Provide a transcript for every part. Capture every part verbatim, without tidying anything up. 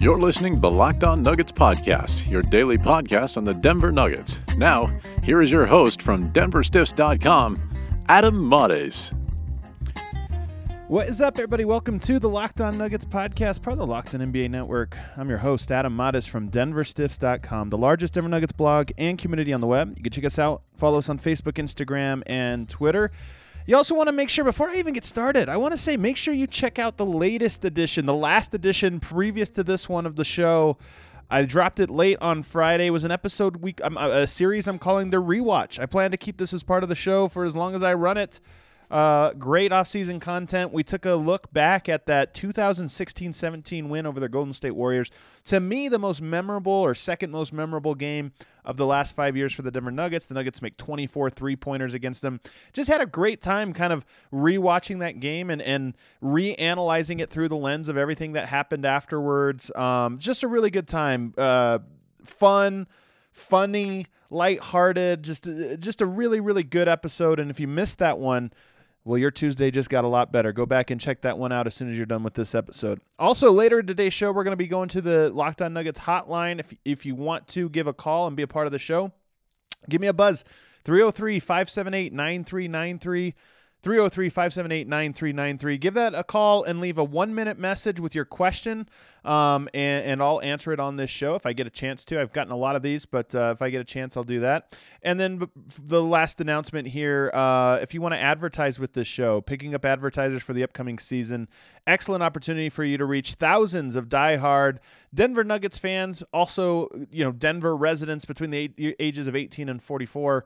You're listening to the Locked On Nuggets podcast, your daily podcast on the Denver Nuggets. Now, here is your host from Denver Stiffs dot com, Adam Mares. What is up, everybody? Welcome to the Locked On Nuggets podcast, part of the Locked On N B A Network. I'm your host, Adam Mares from Denver Stiffs dot com, the largest Denver Nuggets blog and community on the web. You can check us out, follow us on Facebook, Instagram, and Twitter. You also want to make sure, before I even get started, I want to say make sure you check out the latest edition, the last edition previous to this one of the show. I dropped it late on Friday. It was an episode week, um, a series I'm calling The Rewatch. I plan to keep this as part of the show for as long as I run it. Uh, great off-season content. We took a look back at that two thousand sixteen seventeen win over the Golden State Warriors. To me, the most memorable or second most memorable game of the last five years for the Denver Nuggets. The Nuggets make twenty-four three-pointers against them. Just had a great time kind of rewatching that game and, and reanalyzing it through the lens of everything that happened afterwards. Um, just a really good time. Uh, fun, funny, lighthearted, just, just a really, really good episode. And if you missed that one, well, your Tuesday just got a lot better. Go back and check that one out as soon as you're done with this episode. Also, later in today's show, we're going to be going to the Locked On Nuggets hotline. If, if you want to give a call and be a part of the show, give me a buzz, three oh three, five seven eight, nine three nine three, three oh three, five seven eight, nine three nine three. Give that a call and leave a one-minute message with your question, um, and, and I'll answer it on this show if I get a chance to. I've gotten a lot of these, but uh, if I get a chance, I'll do that. And then the last announcement here, uh, if you want to advertise with this show, picking up advertisers for the upcoming season, excellent opportunity for you to reach thousands of diehard Denver Nuggets fans, also, you know, Denver residents between the eight, ages of eighteen and forty-four.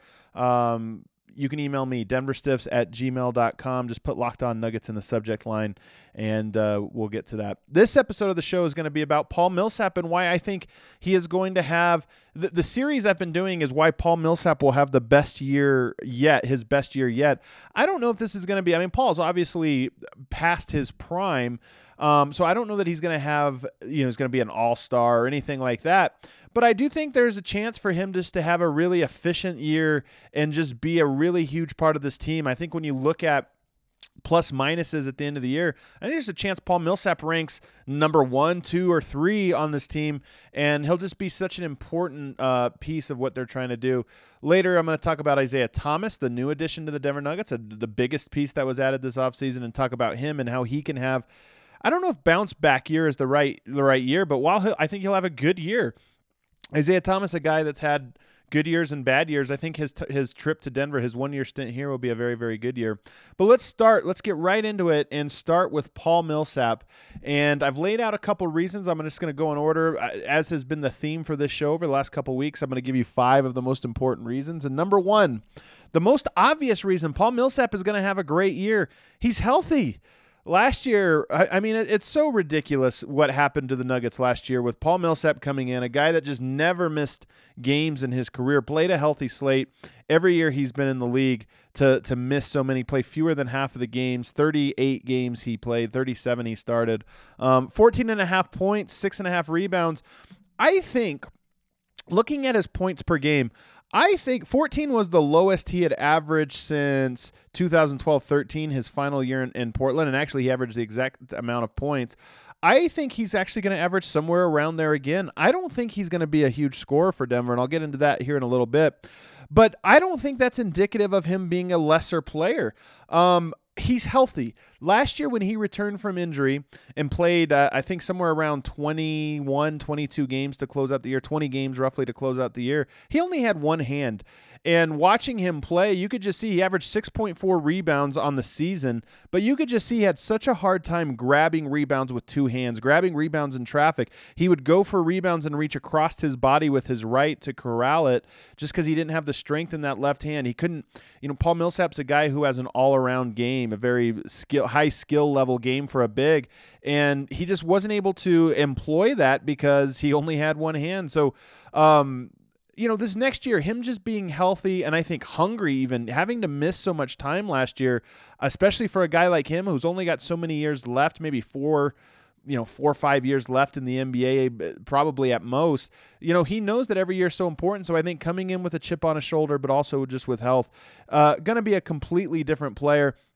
Um, You can email me, denverstiffs at gmail dot com. Just put Locked On Nuggets in the subject line, and uh, we'll get to that. This episode of the show is going to be about Paul Millsap and why I think he is going to have the, – the series I've been doing is why Paul Millsap will have the best year yet, his best year yet. I don't know if this is going to be – I mean, Paul's obviously past his prime, um, so I don't know that he's going to have – you know, he's going to be an all-star or anything like that. But I do think there's a chance for him just to have a really efficient year and just be a really huge part of this team. I think when you look at plus minuses at the end of the year, I think there's a chance Paul Millsap ranks number one, two, or three on this team, and he'll just be such an important uh, piece of what they're trying to do. Later, I'm going to talk about Isaiah Thomas, the new addition to the Denver Nuggets, uh, the biggest piece that was added this offseason, and talk about him and how he can have, I don't know if bounce back year is the right the right year, but while he'll, I think he'll have a good year. Isaiah Thomas, a guy that's had good years and bad years. I think his t- his trip to Denver, his one-year stint here, will be a very, very good year. But let's start. Let's get right into it and start with Paul Millsap. And I've laid out a couple reasons. I'm just going to go in order. As has been the theme for this show over the last couple weeks, I'm going to give you five of the most important reasons. And number one, the most obvious reason Paul Millsap is going to have a great year, he's healthy. Last year, I, I mean, it, it's so ridiculous what happened to the Nuggets last year with Paul Millsap coming in, a guy that just never missed games in his career, played a healthy slate. Every year he's been in the league to to miss so many, play fewer than half of the games, thirty-eight games he played, thirty-seven he started, um, fourteen and a half points, six and a half rebounds. I think, looking at his points per game, I think fourteen was the lowest he had averaged since two thousand twelve thirteen, his final year in, in Portland, and actually he averaged the exact amount of points. I think he's actually going to average somewhere around there again. I don't think he's going to be a huge scorer for Denver, and I'll get into that here in a little bit. But I don't think that's indicative of him being a lesser player. Um, He's healthy. Last year when he returned from injury and played, uh, I think, somewhere around twenty-one, twenty-two games to close out the year, twenty games roughly to close out the year, he only had one hand. And watching him play, you could just see he averaged six point four rebounds on the season, but you could just see he had such a hard time grabbing rebounds with two hands, grabbing rebounds in traffic. He would go for rebounds and reach across his body with his right to corral it just because he didn't have the strength in that left hand. He couldn't, you know, Paul Millsap's a guy who has an all-around game, a very skill, high skill level game for a big, and he just wasn't able to employ that because he only had one hand. So, um, you know, this next year, him just being healthy and I think hungry, even having to miss so much time last year, especially for a guy like him who's only got so many years left, maybe four, you know, four or five years left in the N B A, probably at most, you know, he knows that every year is so important. So I think coming in with a chip on his shoulder, but also just with health, uh, going to be a completely different player.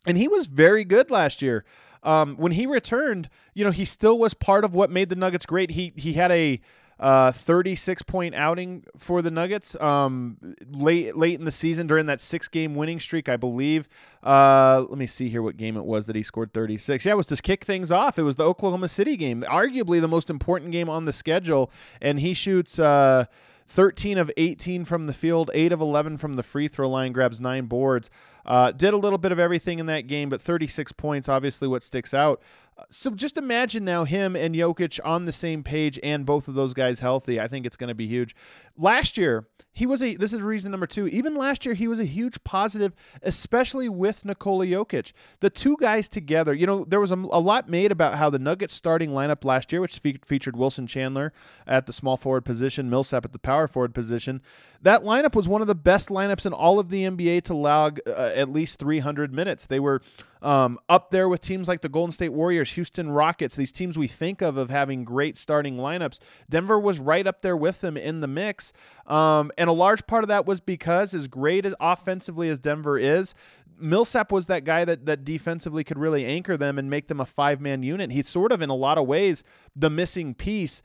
And he was very good last year. Um, when he returned, you know, he still was part of what made the Nuggets great. He he had a uh, thirty-six point outing for the Nuggets um, late late in the season during that six-game winning streak, I believe. Uh, let me see here what game it was that he scored thirty-six. Yeah, it was to kick things off. It was the Oklahoma City game, arguably the most important game on the schedule, and he shoots uh, thirteen of eighteen from the field, eight of eleven from the free throw line, grabs nine boards. Uh, did a little bit of everything in that game, but thirty-six points, obviously what sticks out. Uh, so just imagine now him and Jokic on the same page and both of those guys healthy. I think it's going to be huge. Last year, he was a, this is reason number two, even last year he was a huge positive, especially with Nikola Jokic. The two guys together, you know, there was a, a lot made about how the Nuggets starting lineup last year, which fe- featured Wilson Chandler at the small forward position, Millsap at the power forward position. That lineup was one of the best lineups in all of the N B A to log uh, at least three hundred minutes. They were um, up there with teams like the Golden State Warriors, Houston Rockets, these teams we think of of having great starting lineups. Denver was right up there with them in the mix. Um, and a large part of that was because as great as offensively as Denver is, Millsap was that guy that that defensively could really anchor them and make them a five-man unit. He's sort of, in a lot of ways, the missing piece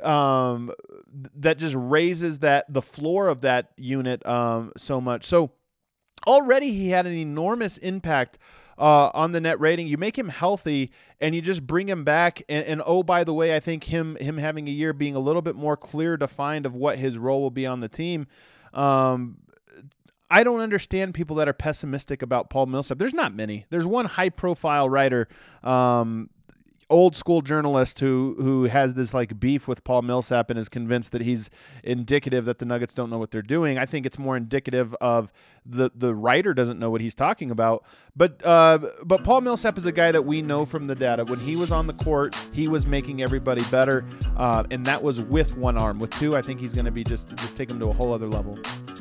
um, that just raises that the floor of that unit um, so much. So already he had an enormous impact uh, on the net rating. You make him healthy and you just bring him back. And, and oh, by the way, I think him him having a year being a little bit more clear defined of what his role will be on the team. Um, I don't understand people that are pessimistic about Paul Millsap. There's not many. There's one high-profile writer, um, old school journalist who who has this like beef with Paul Millsap and is convinced that he's indicative that the Nuggets don't know what they're doing. I think it's more indicative of the the writer doesn't know what he's talking about. But uh, but Paul Millsap is a guy that we know from the data. When he was on the court, he was making everybody better, uh, and that was with one arm. With two, I think he's going to be just just take him to a whole other level.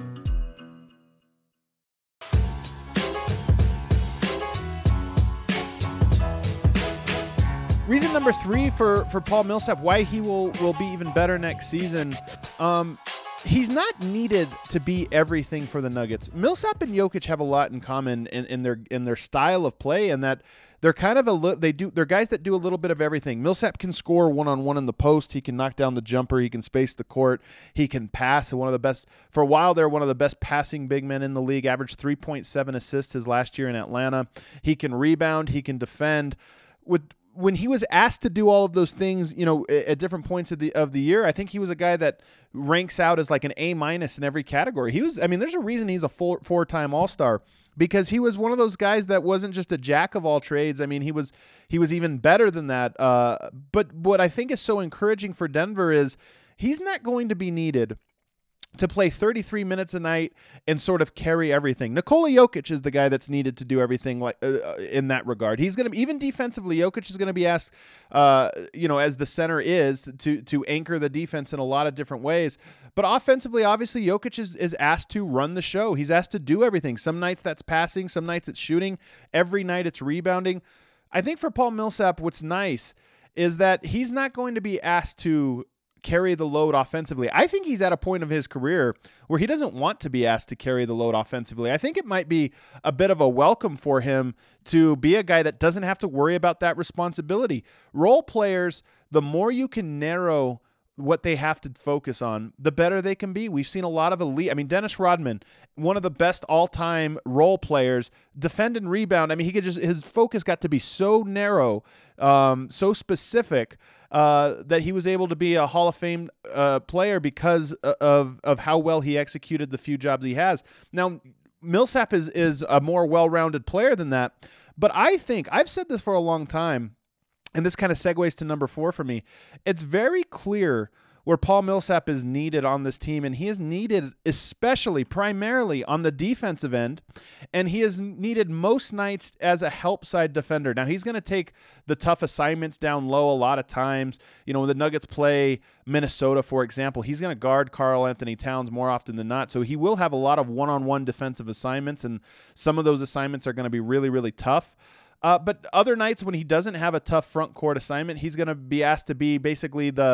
Reason number three for, for Paul Millsap, why he will, will be even better next season, um, he's not needed to be everything for the Nuggets. Millsap and Jokic have a lot in common in, in their in their style of play, and that they're kind of a li- they do they're guys that do a little bit of everything. Millsap can score one on one in the post. He can knock down the jumper. He can space the court. He can pass. One of the best for a while. They're one of the best passing big men in the league. Averaged three point seven assists his last year in Atlanta. He can rebound. He can defend. With When he was asked to do all of those things, you know, at different points of the of the year, I think he was a guy that ranks out as like an A minus in every category. He was, I mean, there's a reason he's a four four time All Star, because he was one of those guys that wasn't just a jack of all trades. I mean, he was he was even better than that. Uh, but what I think is so encouraging for Denver is he's not going to be needed to play thirty-three minutes a night and sort of carry everything. Nikola Jokic is the guy that's needed to do everything like uh, in that regard. He's going to, even defensively, Jokic is going to be asked, uh, you know, as the center is, to to anchor the defense in a lot of different ways. But offensively, obviously, Jokic is, is asked to run the show. He's asked to do everything. Some nights that's passing, some nights it's shooting. Every night it's rebounding. I think for Paul Millsap, what's nice is that he's not going to be asked to carry the load offensively. I think he's at a point of his career where he doesn't want to be asked to carry the load offensively. I think it might be a bit of a welcome for him to be a guy that doesn't have to worry about that responsibility. Role players, the more you can narrow what they have to focus on, the better they can be. We've seen a lot of elite. I mean, Dennis Rodman, one of the best all-time role players, defend and rebound. I mean, he could just, his focus got to be so narrow, um, so specific, uh, that he was able to be a Hall of Fame uh, player because of of how well he executed the few jobs he has. Now, Millsap is is a more well-rounded player than that, but I think, I've said this for a long time, and this kind of segues to number four for me. It's very clear where Paul Millsap is needed on this team, and he is needed especially, primarily on the defensive end, and he is needed most nights as a help side defender. Now, he's going to take the tough assignments down low a lot of times. You know, when the Nuggets play Minnesota, for example, he's going to guard Karl Anthony Towns more often than not, so he will have a lot of one-on-one defensive assignments, and some of those assignments are going to be really, really tough. Uh, but other nights when he doesn't have a tough front court assignment, he's going to be asked to be basically the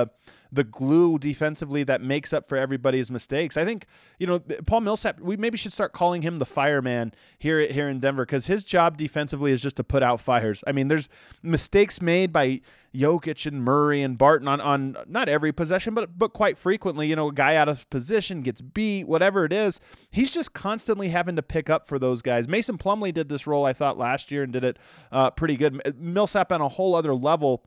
the glue defensively that makes up for everybody's mistakes. I think, you know, Paul Millsap, we maybe should start calling him the fireman here, here in Denver, because his job defensively is just to put out fires. I mean, there's mistakes made by Jokic and Murray and Barton on, on not every possession, but but quite frequently. You know, a guy out of position gets beat, whatever it is. He's just constantly having to pick up for those guys. Mason Plumlee did this role, I thought, last year and did it uh, pretty good. Millsap on a whole other level.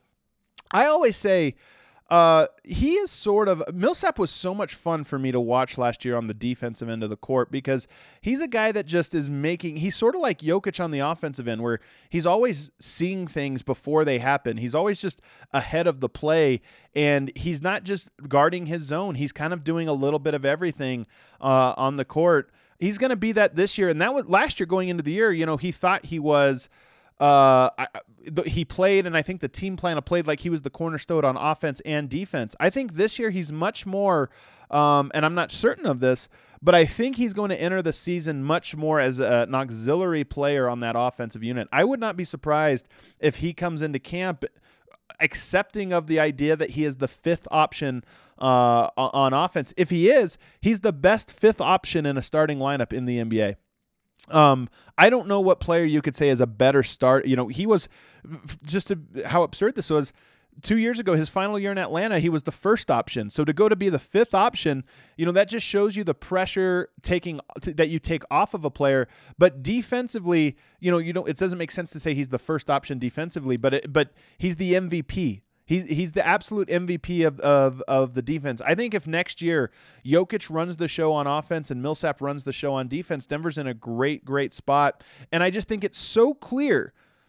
I always say uh, he is sort of – Millsap was so much fun for me to watch last year on the defensive end of the court, because he's a guy that just is making – he's sort of like Jokic on the offensive end, where he's always seeing things before they happen. He's always just ahead of the play, and he's not just guarding his zone. He's kind of doing a little bit of everything uh, on the court. He's going to be that this year, and that was last year going into the year. You know, he thought he was – Uh, I, he played, and I think the team plan played like he was the cornerstone on offense and defense. I think this year he's much more, um, and I'm not certain of this, but I think he's going to enter the season much more as a, an auxiliary player on that offensive unit. I would not be surprised if he comes into camp accepting of the idea that he is the fifth option uh, on offense. If he is, he's the best fifth option in a starting lineup in the N B A. Um, I don't know what player you could say is a better start. You know, he was just to, how absurd this was. Two years ago, his final year in Atlanta, he was the first option. So to go to be the fifth option, you know, that just shows you the pressure taking t- that you take off of a player. But defensively, you know, you don't. It doesn't make sense to say he's the first option defensively, but it, but he's the M V P. He's he's the absolute M V P of, of of the defense. I think if next year Jokic runs the show on offense and Millsap runs the show on defense, Denver's in a great, great spot. And I just think it's so clear.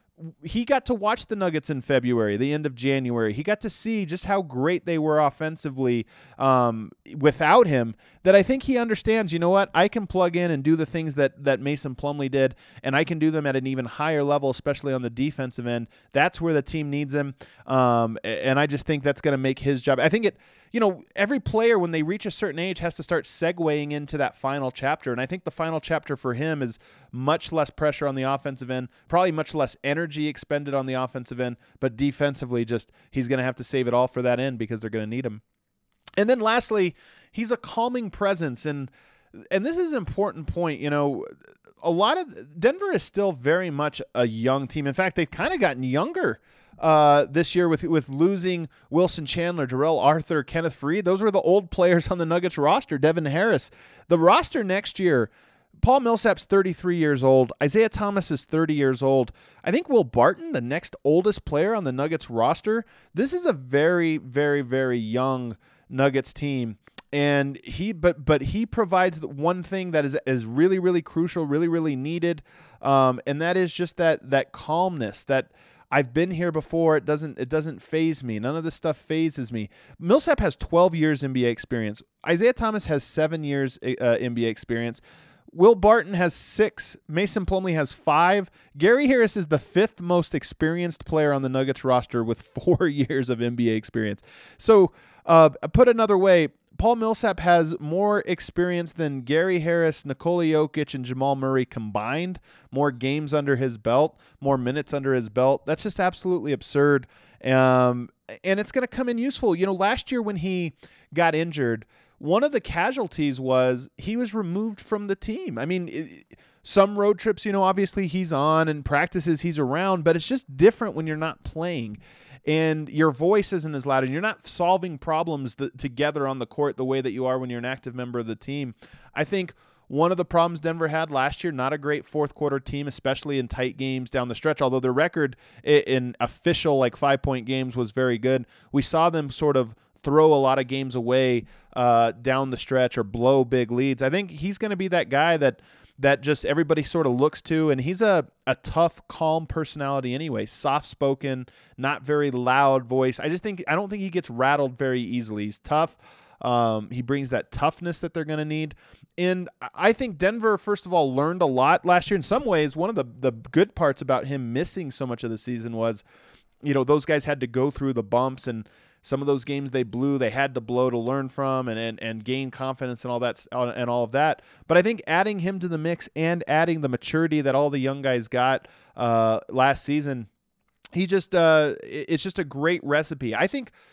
He got to watch the Nuggets in February, the end of January. He got to see just how great they were offensively um, without him, that I think he understands, you know what, I can plug in and do the things that that Mason Plumlee did, and I can do them at an even higher level, especially on the defensive end. That's where the team needs him, um, and I just think that's going to make his job. I think it, you know, every player, when they reach a certain age, has to start segueing into that final chapter, and I think the final chapter for him is much less pressure on the offensive end, probably much less energy expended on the offensive end, but defensively, just he's going to have to save it all for that end because they're going to need him. And then lastly, he's a calming presence, and and this is an important point. You know, a lot of Denver is still very much a young team. In fact, they've kind of gotten younger uh, this year with with losing Wilson Chandler, Jarrell Arthur, Kenneth Faried. Those were the old players on the Nuggets roster. Devin Harris. The roster next year, Paul Millsap's thirty-three years old. Isaiah Thomas is thirty years old. I think Will Barton, the next oldest player on the Nuggets roster. This is a very, very, very young Nuggets team. And he, but but he provides the one thing that is is really, really crucial, really, really needed, um, and that is just that that calmness. That I've been here before. It doesn't it doesn't faze me. None of this stuff phases me. Millsap has twelve years N B A experience. Isaiah Thomas has seven years uh, N B A experience. Will Barton has six. Mason Plumlee has five. Gary Harris is the fifth most experienced player on the Nuggets roster with four years of N B A experience. So, uh, put another way, Paul Millsap has more experience than Gary Harris, Nikola Jokic, and Jamal Murray combined. More games under his belt, more minutes under his belt. That's just absolutely absurd. Um, and it's going to come in useful. You know, last year when he got injured, one of the casualties was he was removed from the team. I mean, it, some road trips, you know, obviously he's on, and practices he's around, but it's just different when you're not playing and your voice isn't as loud and you're not solving problems th- together on the court the way that you are when you're an active member of the team. I think one of the problems Denver had last year, not a great fourth quarter team, especially in tight games down the stretch, although their record in official like five-point games was very good. We saw them sort of throw a lot of games away uh, down the stretch or blow big leads. I think he's going to be that guy that that just everybody sort of looks to, and he's a, a tough, calm personality anyway, soft-spoken, not very loud voice. I just think I don't think he gets rattled very easily. He's tough. Um, he brings that toughness that they're going to need. And I think Denver, first of all, learned a lot last year. In some ways, one of the, the good parts about him missing so much of the season was, you know, those guys had to go through the bumps, and some of those games they blew, they had to blow to learn from and, and, and gain confidence and all that and all of that. But I think adding him to the mix and adding the maturity that all the young guys got uh, last season, he just uh, it's just a great recipe. I think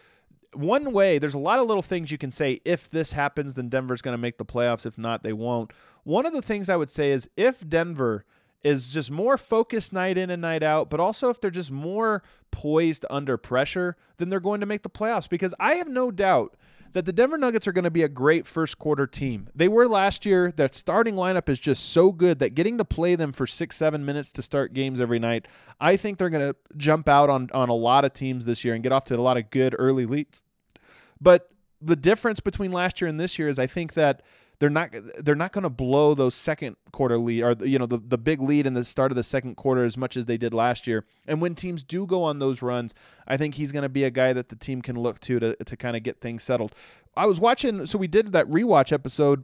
one way, there's a lot of little things you can say. If this happens, then Denver's going to make the playoffs. If not, they won't. One of the things I would say is if Denver is just more focused night in and night out, but also if they're just more poised under pressure, then they're going to make the playoffs, because I have no doubt that the Denver Nuggets are going to be a great first quarter team. They were last year. That starting lineup is just so good that getting to play them for six, seven minutes to start games every night, I think they're going to jump out on, on a lot of teams this year and get off to a lot of good early leads. But the difference between last year and this year is I think that they're not they're not going to blow those second quarter lead, or you know the, the big lead in the start of the second quarter as much as they did last year. And when teams do go on those runs, I think he's going to be a guy that the team can look to to to kind of get things settled. I was watching, so we did that rewatch episode,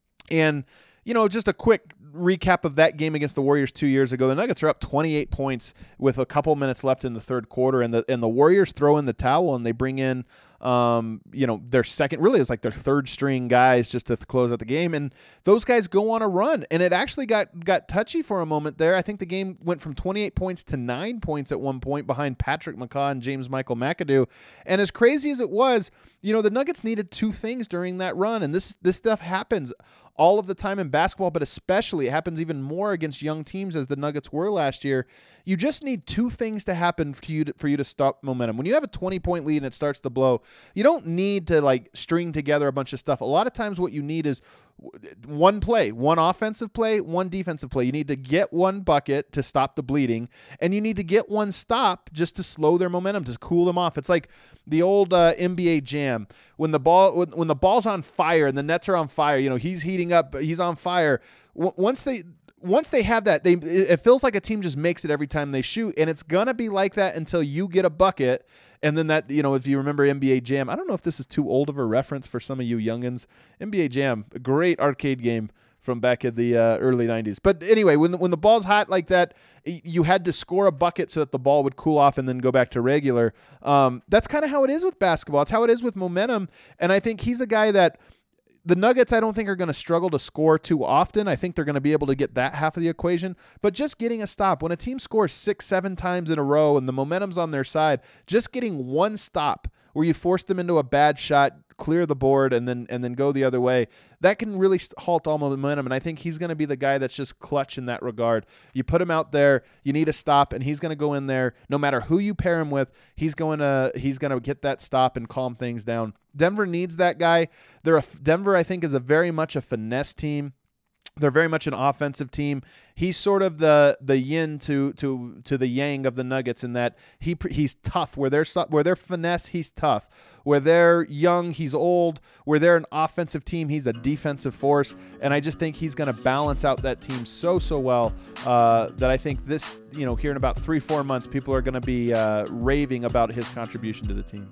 and you know, just a quick recap of that game against the Warriors two years ago. The Nuggets are up twenty-eight points with a couple minutes left in the third quarter, and the and the Warriors throw in the towel and they bring in, um, you know, their second, really is like their third string guys just to th- close out the game, and those guys go on a run, and it actually got got touchy for a moment there. I think the game went from twenty-eight points to nine points at one point behind Patrick McCaw and James Michael McAdoo, and as crazy as it was, you know, the Nuggets needed two things during that run, and this this stuff happens all of the time in basketball, but especially it happens even more against young teams as the Nuggets were last year. You just need two things to happen for you to, for you to stop momentum. When you have a twenty-point lead and it starts to blow, you don't need to like string together a bunch of stuff. A lot of times what you need is one play, one offensive play, one defensive play. You need to get one bucket to stop the bleeding, and you need to get one stop just to slow their momentum, to cool them off. It's like the old uh, N B A Jam. When the ball when, when the ball's on fire and the nets are on fire, you know, he's heating up, he's on fire. W- once they once they have that, they it feels like a team just makes it every time they shoot, and it's gonna be like that until you get a bucket. And then that, you know, if you remember N B A Jam, I don't know if this is too old of a reference for some of you youngins. N B A Jam, a great arcade game from back in the uh, early nineties. But anyway, when the, when the ball's hot like that, you had to score a bucket so that the ball would cool off and then go back to regular. Um, that's kind of how it is with basketball. It's how it is with momentum. And I think he's a guy that the Nuggets, I don't think, are going to struggle to score too often. I think they're going to be able to get that half of the equation. But just getting a stop, when a team scores six, seven times in a row and the momentum's on their side, just getting one stop where you force them into a bad shot, clear the board, and then and then go the other way, that can really halt all momentum. And I think he's going to be the guy that's just clutch in that regard. You put him out there, you need a stop, and he's going to go in there. No matter who you pair him with, he's going to he's going to get that stop and calm things down. Denver needs that guy. They're a, Denver, I think, is a very much a finesse team. They're very much an offensive team. He's sort of the the yin to to to the yang of the Nuggets in that he he's tough. Where they're where they're finesse, he's tough. Where they're young, he's old. Where they're an offensive team, he's a defensive force. And I just think he's going to balance out that team so so well uh, that I think this, you know, here in about three four months, people are going to be uh, raving about his contribution to the team.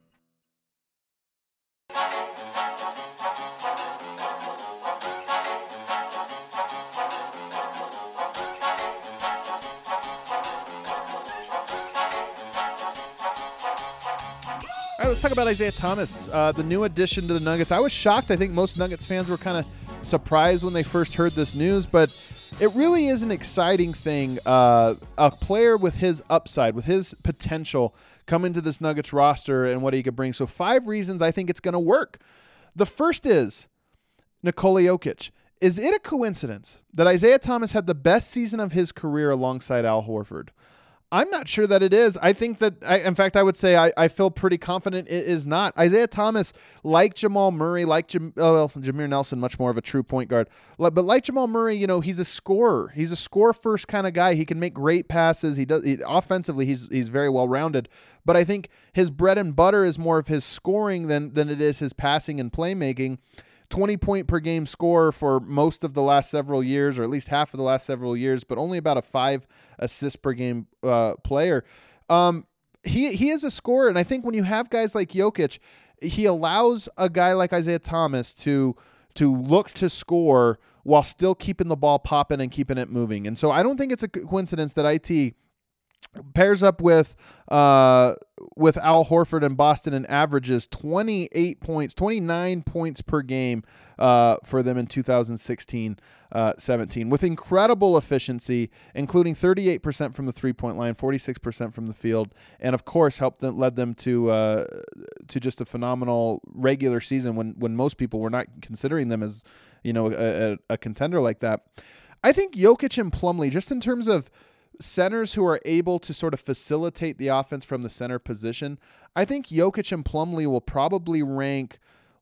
All right, let's talk about Isaiah Thomas, uh, the new addition to the Nuggets. I was shocked. I think most Nuggets fans were kind of surprised when they first heard this news, but it really is an exciting thing. Uh, a player with his upside, with his potential, come into this Nuggets roster and what he could bring. So five reasons I think it's going to work. The first is Nikola Jokic. Is it a coincidence that Isaiah Thomas had the best season of his career alongside Al Horford? I'm not sure that it is. I think that, I, in fact, I would say I, I feel pretty confident it is not. Isaiah Thomas, like Jamal Murray, like Jam, oh, well, Jameer Nelson, much more of a true point guard. But like Jamal Murray, you know, he's a scorer. He's a score-first kind of guy. He can make great passes. He does he, offensively. He's he's very well rounded. But I think his bread and butter is more of his scoring than than it is his passing and playmaking. twenty point per game scorer for most of the last several years, or at least half of the last several years, but only about a five assist per game uh, player. Um, he he is a scorer, and I think when you have guys like Jokic, he allows a guy like Isaiah Thomas to to look to score while still keeping the ball popping and keeping it moving. And so I don't think it's a coincidence that I T pairs up with uh, with Al Horford in Boston and averages twenty-eight points, twenty-nine points per game uh, for them in two thousand sixteen seventeen, with incredible efficiency, including thirty-eight percent from the three-point line, forty-six percent from the field, and of course helped them, led them to uh, to just a phenomenal regular season when when most people were not considering them as, you know, a, a, a contender like that. I think Jokic and Plumlee, just in terms of centers who are able to sort of facilitate the offense from the center position, I think Jokic and Plumlee will probably rank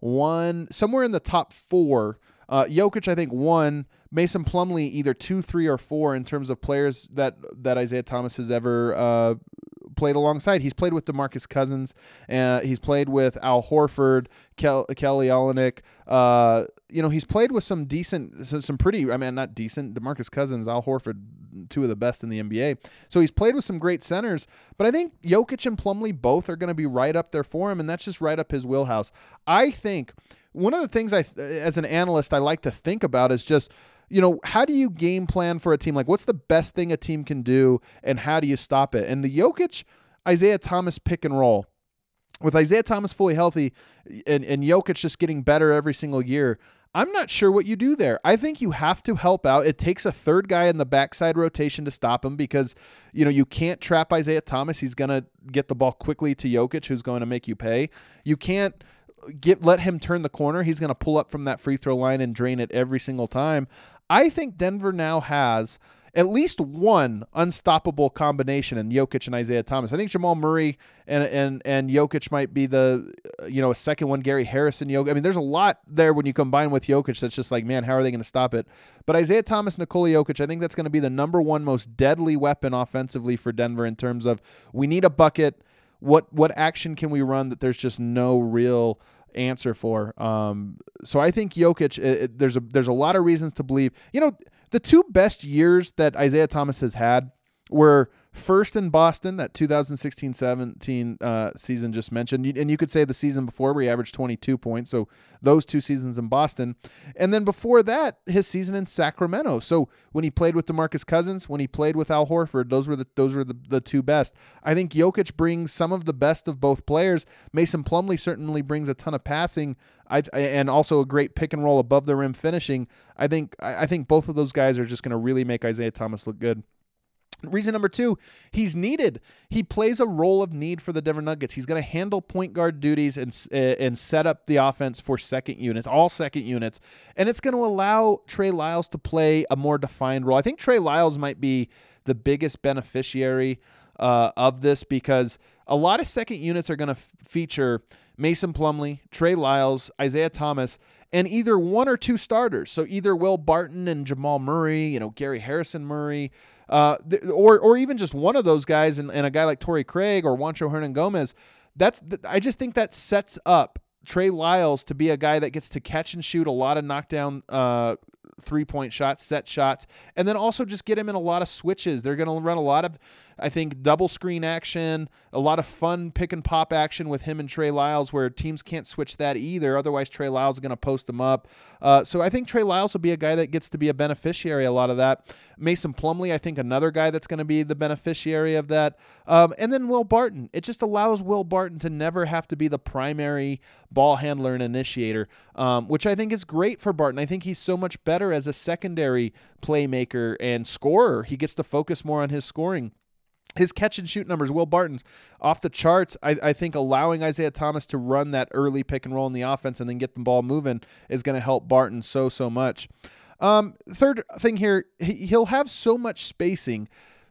one somewhere in the top four. Uh, Jokic, I think, one. Mason Plumlee, either two, three, or four in terms of players that that Isaiah Thomas has ever uh, played alongside. He's played with DeMarcus Cousins. Uh, he's played with Al Horford, Kel- Kelly Olynyk. Uh, you know, he's played with some decent, some pretty, I mean, not decent, DeMarcus Cousins, Al Horford, two of the best in the N B A. So he's played with some great centers, but I think Jokic and Plumlee both are going to be right up there for him, and that's just right up his wheelhouse. I think one of the things I, as an analyst, I like to think about is just, you know, how do you game plan for a team? Like, what's the best thing a team can do, and how do you stop it? And the Jokic, Isaiah Thomas pick and roll, with Isaiah Thomas fully healthy and, and Jokic just getting better every single year, I'm not sure what you do there. I think you have to help out. It takes a third guy in the backside rotation to stop him because, you know, you can't trap Isaiah Thomas. He's going to get the ball quickly to Jokic, who's going to make you pay. You can't get let him turn the corner. He's going to pull up from that free throw line and drain it every single time. I think Denver now has at least one unstoppable combination in Jokic and Isaiah Thomas. I think Jamal Murray and and and Jokic might be the, you know, a second one. Gary Harris and Jokic. I mean, there's a lot there when you combine with Jokic that's just like, man, how are they going to stop it? But Isaiah Thomas, Nikola Jokic, I think that's going to be the number one most deadly weapon offensively for Denver in terms of, we need a bucket. What what action can we run that there's just no real answer for? Um, so I think Jokic, it, it, there's a there's a lot of reasons to believe. You know, the two best years that Isaiah Thomas has had were first in Boston, that two thousand sixteen seventeen uh, season just mentioned, and you could say the season before where he averaged twenty-two points. So those two seasons in Boston, and then before that, his season in Sacramento. So when he played with DeMarcus Cousins, when he played with Al Horford, those were the those were the, the two best. I think Jokic brings some of the best of both players. Mason Plumlee certainly brings a ton of passing, I, and also a great pick and roll above the rim finishing. I think I think both of those guys are just going to really make Isaiah Thomas look good. Reason number two, he's needed. He plays a role of need for the Denver Nuggets. He's going to handle point guard duties and uh, and set up the offense for second units, all second units. And it's going to allow Trey Lyles to play a more defined role. I think Trey Lyles might be the biggest beneficiary uh, of this, because a lot of second units are going to f- feature Mason Plumlee, Trey Lyles, Isaiah Thomas, and either one or two starters. So either Will Barton and Jamal Murray, you know, Gary Harrison Murray, uh, th- or or even just one of those guys and, and a guy like Torrey Craig or Juancho Hernan-Gomez. That's th- I just think that sets up Trey Lyles to be a guy that gets to catch and shoot a lot of knockdown uh, three-point shots, set shots, and then also just get him in a lot of switches. They're going to run a lot of, I think, double screen action, a lot of fun pick and pop action with him and Trey Lyles, where teams can't switch that either. Otherwise, Trey Lyles is going to post them up. Uh, so I think Trey Lyles will be a guy that gets to be a beneficiary a lot of that. Mason Plumlee, I think, another guy that's going to be the beneficiary of that. Um, and then Will Barton. It just allows Will Barton to never have to be the primary ball handler and initiator, um, which I think is great for Barton. I think he's so much better as a secondary playmaker and scorer. He gets to focus more on his scoring. His catch and shoot numbers, Will Barton's off the charts. I, I think allowing Isaiah Thomas to run that early pick and roll in the offense and then get the ball moving is going to help Barton so, so much. Um, third thing here, he, he'll have so much spacing.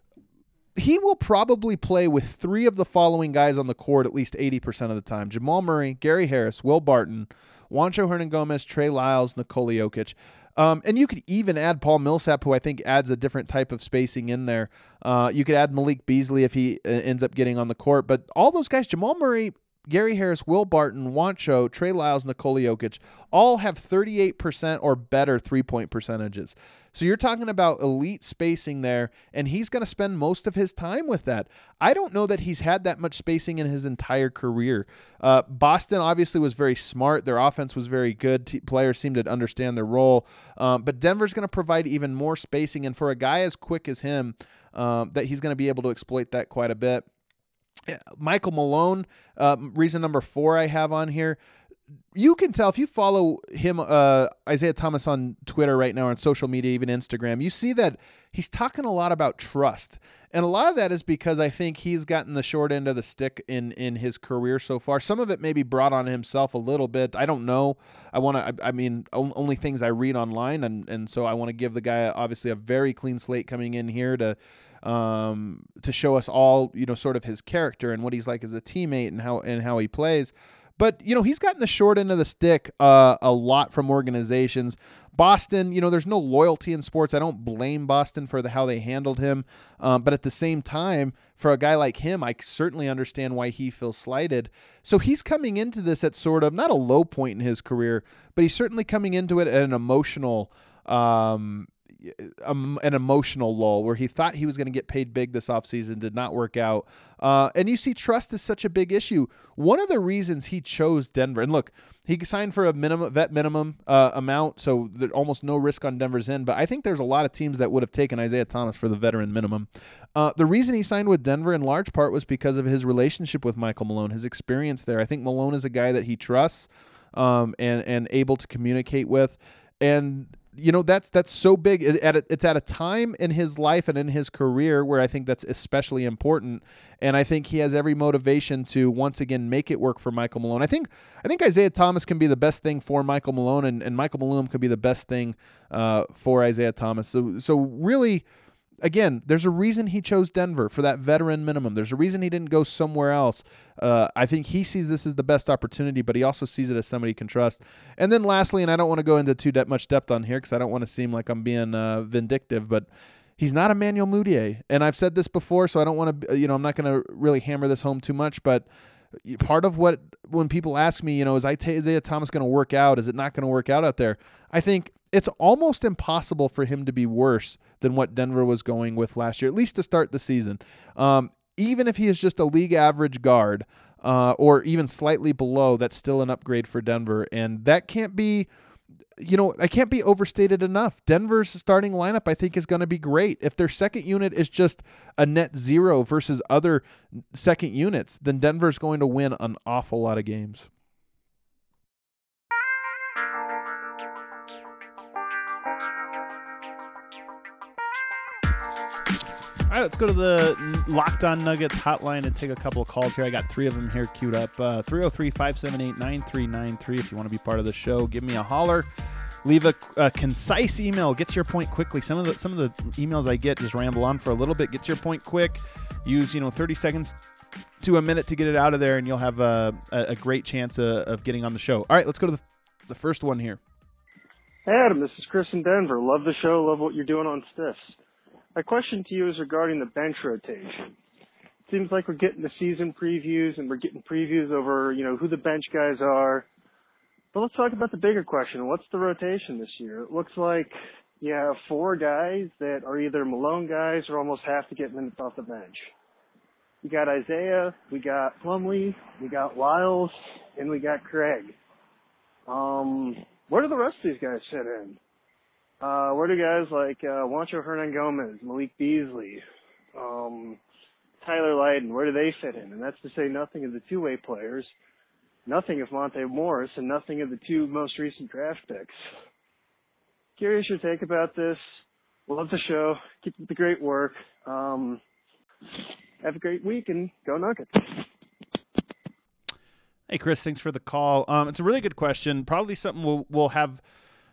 He will probably play with three of the following guys on the court at least eighty percent of the time: Jamal Murray, Gary Harris, Will Barton, Juancho Hernan-Gomez, Trey Lyles, Nikola Jokic. Um, and you could even add Paul Millsap, who I think adds a different type of spacing in there. Uh, you could add Malik Beasley if he uh, ends up getting on the court. But all those guys, Jamal Murray Gary Harris, Will Barton, Wancho, Trey Lyles, Nikola Jokic all have thirty-eight percent or better three-point percentages. So you're talking about elite spacing there, and he's going to spend most of his time with that. I don't know that he's had that much spacing in his entire career. Uh, Boston obviously was very smart. Their offense was very good. T- players seemed to understand their role. Um, but Denver's going to provide even more spacing, and for a guy as quick as him, um, that he's going to be able to exploit that quite a bit. Michael Malone, uh, reason number four I have on here. You can tell if you follow him, uh, Isaiah Thomas, on Twitter right now, on social media, even Instagram, you see that he's talking a lot about trust. And a lot of that is because I think he's gotten the short end of the stick in, in his career so far. Some of it may be brought on himself a little bit. I don't know. I want to, I, I mean, only things I read online. And, and so I want to give the guy obviously a very clean slate coming in here to, um, to show us all, you know, sort of his character and what he's like as a teammate and how, and how he plays. But, you know, he's gotten the short end of the stick uh, a lot from organizations. Boston, you know, there's no loyalty in sports. I don't blame Boston for the, how they handled him. Um, but at the same time, for a guy like him, I certainly understand why he feels slighted. So he's coming into this at sort of not a low point in his career, but he's certainly coming into it at an emotional um Um, an emotional lull where he thought he was going to get paid big this offseason, did not work out. Uh, and you see trust is such a big issue. One of the reasons he chose Denver, and look, he signed for a minimum vet minimum uh, amount, so there's almost no risk on Denver's end, but I think there's a lot of teams that would have taken Isaiah Thomas for the veteran minimum. Uh, the reason he signed with Denver in large part was because of his relationship with Michael Malone, his experience there. I think Malone is a guy that he trusts um, and, and able to communicate with. And you know, that's that's so big. It, at a, it's at a time in his life and in his career where I think that's especially important. And I think he has every motivation to once again make it work for Michael Malone. I think I think Isaiah Thomas can be the best thing for Michael Malone, and, and Michael Malone could be the best thing uh, for Isaiah Thomas. So so really, again, there's a reason he chose Denver for that veteran minimum. There's a reason he didn't go somewhere else. Uh, I think he sees this as the best opportunity, but he also sees it as somebody he can trust. And then lastly, and I don't want to go into too de- much depth on here because I don't want to seem like I'm being uh, vindictive, but he's not Emmanuel Mudiay. And I've said this before, so I don't want to, you know, I'm not going to really hammer this home too much, but part of what, when people ask me, you know, is Isaiah Thomas going to work out? Is it not going to work out out there? I think it's almost impossible for him to be worse than what Denver was going with last year, at least to start the season. Um, even if he is just a league average guard uh, or even slightly below, that's still an upgrade for Denver. And that can't be, you know, I can't be overstated enough. Denver's starting lineup, I think, is going to be great. If their second unit is just a net zero versus other second units, then Denver's going to win an awful lot of games. All right, let's go to the Locked On Nuggets hotline and take a couple of calls here. I got three of them here queued up. Uh, three oh three, five seven eight, nine three nine three if you want to be part of the show. Give me a holler. Leave a, a concise email. Get to your point quickly. Some of the some of the emails I get just ramble on for a little bit. Get to your point quick. Use, you know, thirty seconds to a minute to get it out of there, and you'll have a, a, a great chance of, of getting on the show. All right, let's go to the, the first one here. Hey, Adam, this is Chris in Denver. Love the show. Love what you're doing on Stiffs. My question to you is regarding the bench rotation. Seems like we're getting the season previews and we're getting previews over, you know, who the bench guys are. But let's talk about the bigger question. What's the rotation this year? It looks like you have four guys that are either Malone guys or almost have to get minutes off the bench. We got Isaiah, we got Plumlee, we got Lyles, and we got Craig. Um, where do the rest of these guys fit in? Uh, where do guys like uh, Juancho Hernangomez, Malik Beasley, um, Tyler Lydon, where do they fit in? And that's to say nothing of the two-way players, nothing of Monte Morris, and nothing of the two most recent draft picks. Curious your take about this. Love the show. Keep up the great work. Um, have a great week and go Nuggets. Hey, Chris, thanks for the call. Um, it's a really good question. Probably something we'll we'll have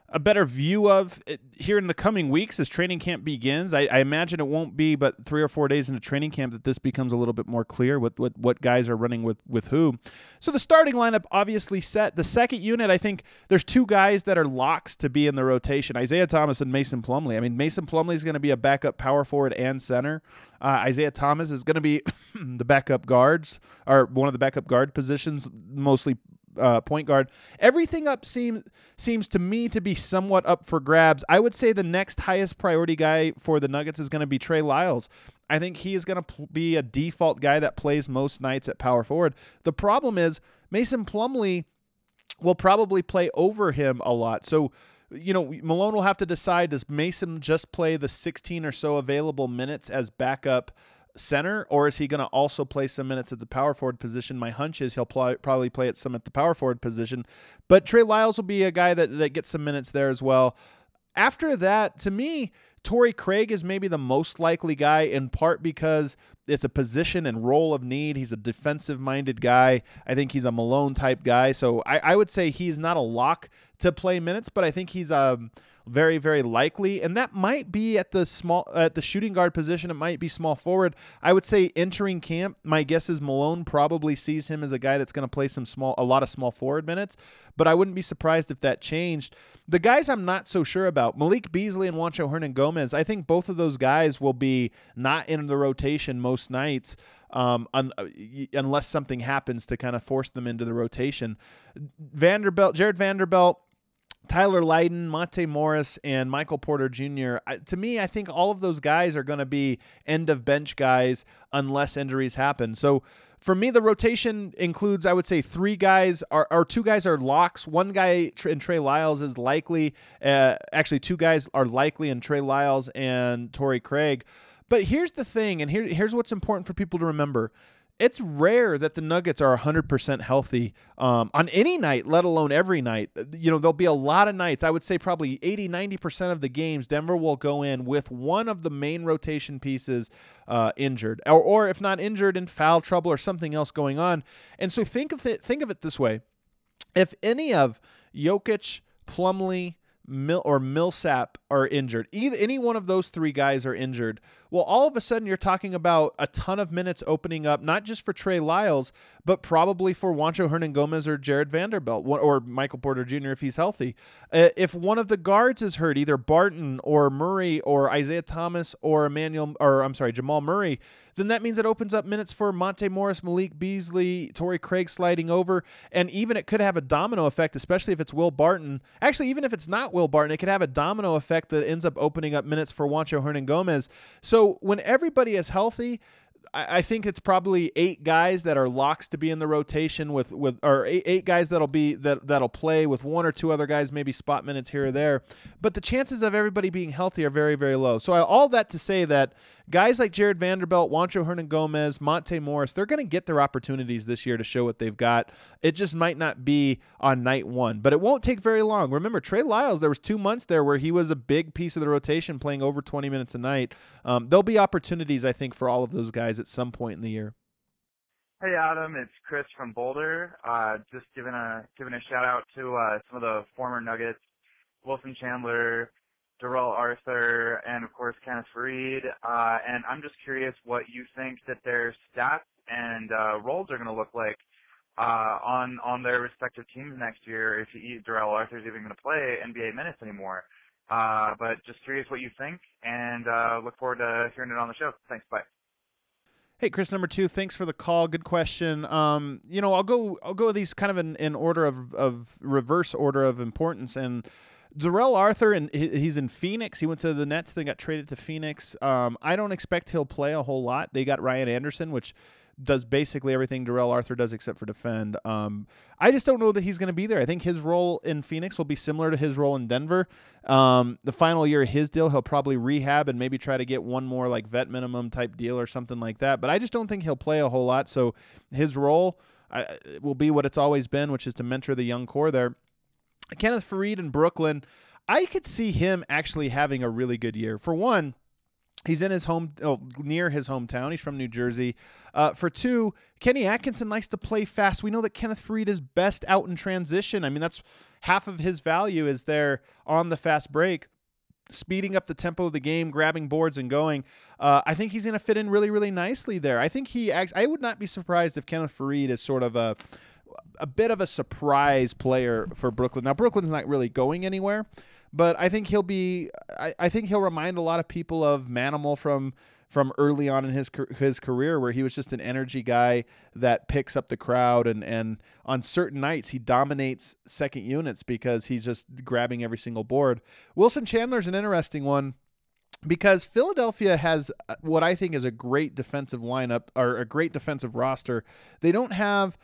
a better view of it here in the coming weeks as training camp begins. I, I imagine it won't be but three or four days into training camp that this becomes a little bit more clear what, what, what guys are running with, with who. So the starting lineup obviously set. The second unit, I think there's two guys that are locks to be in the rotation, Isaiah Thomas and Mason Plumlee. I mean, Mason Plumlee is going to be a backup power forward and center. Uh, Isaiah Thomas is going to be the backup guards, or one of the backup guard positions, mostly Uh, point guard. Everything up seems seems to me to be somewhat up for grabs. I would say the next highest priority guy for the Nuggets is going to be Trey Lyles. I think he is going to pl- be a default guy that plays most nights at power forward. The problem is Mason Plumlee will probably play over him a lot. So, you know, Malone will have to decide, does Mason just play the sixteen or so available minutes as backup center, or is he going to also play some minutes at the power forward position? My hunch is he'll pl- probably play at some at the power forward position, but Trey Lyles will be a guy that, that gets some minutes there as well. After that, to me, Torrey Craig is maybe the most likely guy, in part because it's a position and role of need. He's a defensive-minded guy. I think he's a Malone-type guy, so I, I would say he's not a lock to play minutes, but I think he's um, very, very likely, and that might be at the small at the shooting guard position. It might be small forward. I would say entering camp, my guess is Malone probably sees him as a guy that's going to play some small, a lot of small forward minutes, but I wouldn't be surprised if that changed. The guys I'm not so sure about, Malik Beasley and Juancho Hernan-Gomez, I think both of those guys will be not in the rotation most nights, um, un- unless something happens to kind of force them into the rotation. Vanderbilt, Jared Vanderbilt, Tyler Lydon, Monte Morris, and Michael Porter Junior I, to me, I think all of those guys are going to be end-of-bench guys unless injuries happen. So for me, the rotation includes, I would say, three guys, are, or two guys are locks. One guy in Trey Lyles is likely. Uh, actually, two guys are likely in Trey Lyles and Torrey Craig. But here's the thing, and here, here's what's important for people to remember. It's rare that the Nuggets are one hundred percent healthy um, on any night, let alone every night. You know, there'll be a lot of nights. I would say probably eighty, ninety percent of the games, Denver will go in with one of the main rotation pieces uh, injured, or, or if not injured, in foul trouble or something else going on. And so think of it, think of it this way. If any of Jokic, Plumlee, Mil- or Millsap are injured, either any one of those three guys are injured, well, all of a sudden you're talking about a ton of minutes opening up, not just for Trey Lyles, but probably for Juancho Hernan-Gomez or Jared Vanderbilt or Michael Porter Junior if he's healthy. Uh, if one of the guards is hurt, either Barton or Murray or Isaiah Thomas or Emmanuel, or I'm sorry, Jamal Murray, then that means it opens up minutes for Monte Morris, Malik Beasley, Torrey Craig sliding over, and even it could have a domino effect, especially if it's Will Barton. Actually, even if it's not Will Barton, it could have a domino effect that ends up opening up minutes for Juancho Hernan-Gomez. So when everybody is healthy, I think it's probably eight guys that are locks to be in the rotation with, with or eight, eight guys that'll be that that'll play with one or two other guys, maybe spot minutes here or there. But the chances of everybody being healthy are very, very low. So all that to say that guys like Jared Vanderbilt, Juancho Hernan-Gomez, Monte Morris, they're going to get their opportunities this year to show what they've got. It just might not be on night one, but it won't take very long. Remember, Trey Lyles, there was two months there where he was a big piece of the rotation, playing over twenty minutes a night. Um, there'll be opportunities, I think, for all of those guys at some point in the year. Hey Adam, it's Chris from Boulder. Uh, just giving a giving a shout out to uh, some of the former Nuggets, Wilson Chandler, Darrell Arthur, and of course Kenneth Faried. Uh, and I'm just curious what you think that their stats and uh, roles are going to look like uh, on on their respective teams next year. If you, Darrell Arthur is even going to play N B A minutes anymore. Uh, but just curious what you think, and uh, look forward to hearing it on the show. Thanks. Bye. Hey, Chris, number two, thanks for the call. Good question. Um, you know, I'll go I'll go with these kind of in, in order of, of reverse order of importance. And Darrell Arthur, and he's in Phoenix. He went to the Nets, then got traded to Phoenix. Um, I don't expect he'll play a whole lot. They got Ryan Anderson, which does basically everything Darrell Arthur does except for defend. Um, I just don't know that he's going to be there. I think his role in Phoenix will be similar to his role in Denver. Um, the final year of his deal, he'll probably rehab and maybe try to get one more like vet minimum type deal or something like that. But I just don't think he'll play a whole lot. So his role uh, will be what it's always been, which is to mentor the young core there. Kenneth Faried in Brooklyn, I could see him actually having a really good year. For one, He's in his home, oh, near his hometown. He's from New Jersey. Uh, for two, Kenny Atkinson likes to play fast. We know that Kenneth Faried is best out in transition. I mean, that's half of his value is there on the fast break, speeding up the tempo of the game, grabbing boards and going. Uh, I think he's going to fit in really, really nicely there. I think he. Act- I would not be surprised if Kenneth Faried is sort of a a bit of a surprise player for Brooklyn. Now, Brooklyn's not really going anywhere, but I think he'll be. I, I think he'll remind a lot of people of Manimal from from early on in his his career, where he was just an energy guy that picks up the crowd, and and on certain nights he dominates second units because he's just grabbing every single board. Wilson Chandler's an interesting one, because Philadelphia has what I think is a great defensive lineup, or a great defensive roster. They don't have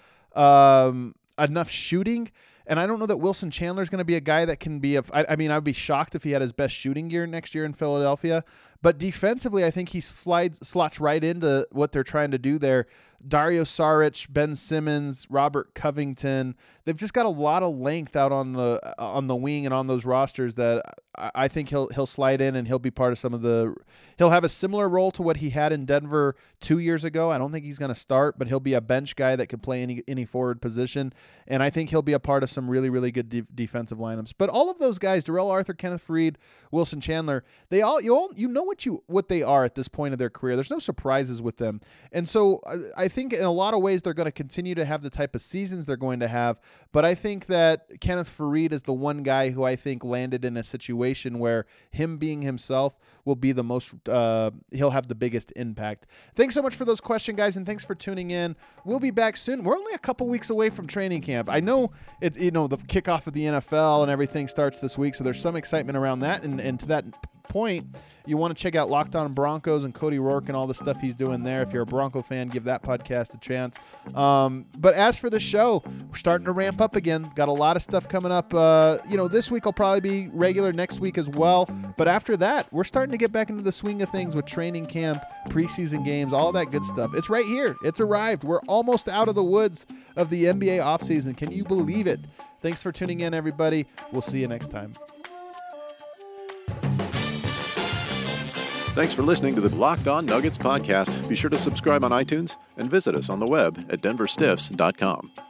um, enough shooting, and I don't know that Wilson Chandler is going to be a guy that can be a I, I mean, I would be shocked if he had his best shooting year next year in Philadelphia. But defensively, I think he slides slots right into what they're trying to do there. Dario Saric, Ben Simmons, Robert Covington. They've just got a lot of length out on the on the wing and on those rosters that I think he'll he'll slide in, and he'll be part of some of the he'll have a similar role to what he had in Denver two years ago. I don't think he's going to start, but he'll be a bench guy that can play any any forward position, and I think he'll be a part of some really really good de- defensive lineups. But all of those guys, Darrell Arthur, Kenneth Faried, Wilson Chandler, they all you all you know what you what they are at this point of their career. There's no surprises with them, and so I, I think in a lot of ways they're going to continue to have the type of seasons they're going to have. But I think that Kenneth Faried is the one guy who I think landed in a situation where him being himself will be the most, uh, he'll have the biggest impact. Thanks so much for those questions, guys, and thanks for tuning in. We'll be back soon. We're only a couple weeks away from training camp. I know it's, you know, the kickoff of the N F L and everything starts this week, so there's some excitement around that. And, and to that point, you want to check out Locked On Broncos and Cody Rourke and all the stuff he's doing there. If you're a Bronco fan, give that podcast a chance. Um, but as for the show, we're starting to ramp up again. Got a lot of stuff coming up. Uh, you know, this week will probably be regular, next week as well. But after that, we're starting to get back into the swing of things with training camp, preseason games, all that good stuff. It's right here. It's arrived. We're almost out of the woods of the N B A offseason. Can you believe it? Thanks for tuning in, everybody. We'll see you next time. Thanks for listening to the Locked On Nuggets podcast. Be sure to subscribe on iTunes and visit us on the web at denver stiffs dot com.